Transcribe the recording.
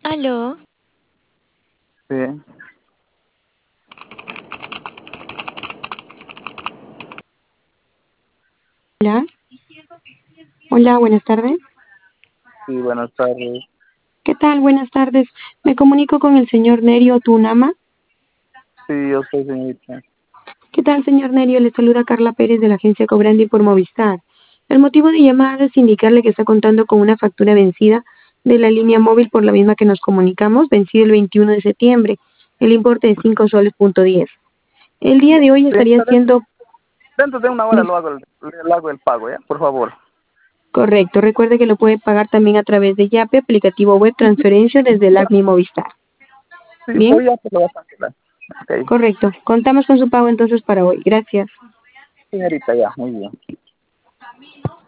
Aló, Sí, Hola, hola, buenas tardes. sí, buenas tardes. ¿Qué tal? Buenas tardes. Me comunico con el señor Nerio Tunama. Sí, yo soy señorita. ¿Qué tal, señor Nerio? Le saluda Carla Pérez de la agencia Cobrandi por Movistar. El motivo de llamada es indicarle que está contando con una factura vencida de la línea móvil por la misma que nos comunicamos, vencida el 21 de septiembre, el importe de 5 soles punto 10. El día de hoy estaría Señorita, siendo dentro de una hora lo hago el pago, ¿ya? Por favor. correcto. Recuerde que lo puede pagar también a través de Yape, aplicativo web, transferencia desde el Ya, app Mi Movistar. sí, Bien, hoy ya te lo voy a cancelar. Ok, correcto. Contamos con su pago entonces para hoy. Gracias. señorita, ya, muy bien.